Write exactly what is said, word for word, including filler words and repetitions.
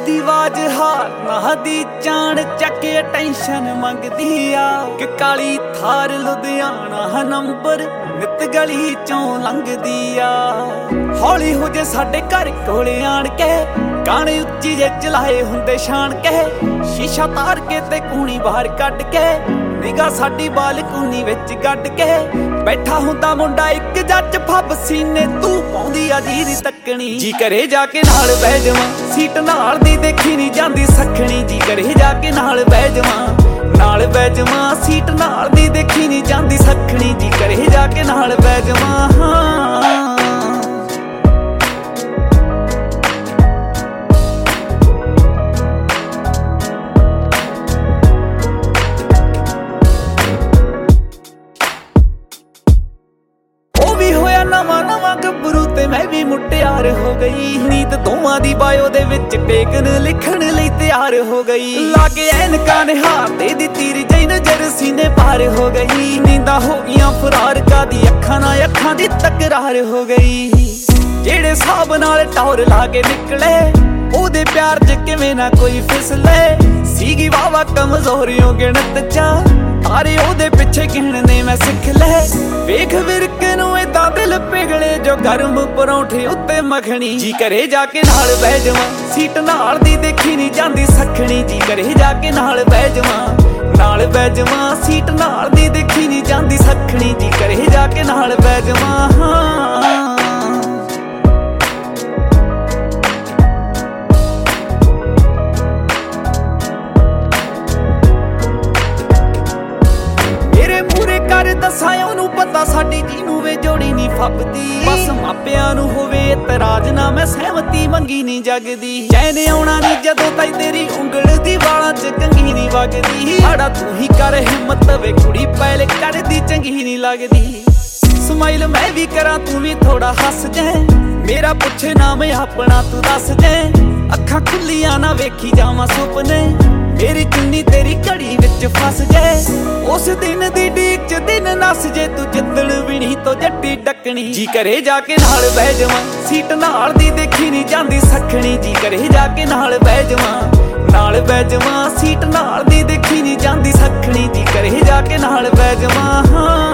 दी आवाज हार ना दी जान चके टेंशन मंगदी आ कि काली थार लुधियाना नंबर नित गली चों लंघदी आ। हौली हो जे साडे घर कोले आण के गाने उच्ची जे चलाए हुंदे शान के शीशा तार के ते कूणी बाहर कढ के निगाह साडी बालकनी विच गड्ड के बैठा हुंदा मुंडा इक जੱਜ फब सीने तू पाउंदी आ जीरी तकनी। जी करे जाके नाल बह जावां सीट नाल दी देखी नहीं जांदी सखणी। जी करे जाके नाल बह जावां नाल बह जावां सीट नाल दी देखी नहीं जांदी सखणी। जी करे जाके नाल बह जावां नवा नवा गभरू ते मैं भी मुटियार हो गई। नीत दोवां दी बायो दे विच टेकन लिखण लई तैयार हो गई। लागे ऐनकां ने हाथे दी तीर जई नजर सीने पार हो गई। नींदा हो गईयां फरार का दी अखां नाल अखां दी तकरार हो गई। जेड़े साहब नाल टौर ला के निकले ओदे प्यार च किवें ना कोई फिसले। सीगी वावा कमजोरियों गिणत चा तारे ओदे पिछे गिणने मैं सिख ले। वेख विरके नूं इदां दिल पिघले जो गर्म परौंठे उत्ते मखणी। जी करे जाके नाल बह जावां सीट नाल दी देखी नहीं जांदी सखणी। जी करे जाके नाल बह जावां नाल बह जावां सीट नाल दी देखी नहीं जांदी सखणी। जी करे जाके नाल बह जावां दसां ओनू पता साडी जीनू वे जोड़ी नहीं फबदी। बस मापियां नू होवे इतराज ना मैं सहमति मंगी नहीं जगदी। चैन आउणा नहीं जदों ताई तेरी उंगल दी वालां च कंघी नहीं वगदी। आड़ा तू ही कर हिम्मत वे कुड़ी पहले करदी चंगी नहीं लगदी। स्माइल मैं भी करा तू भी थोड़ा हस जे मेरा पुछे नाम अपना तू दस जे। अखां खुलियां ना वेखी जावां सुपने मेरी चुन्नी तेरी घड़ी विच फस जाए। उस दिन दी डीक च दिन नस जे तू जिद्दण भी नहीं तो जट्टी डकनी। जी करे जाके नाल बह जावां सीट नाल दी देखी नहीं जांदी सखणी। जी करे जाके नाल बह जावां नाल बह जावां सीट नाल दी देखी नहीं जांदी सखणी। जी करे जाके नाल बह जावां।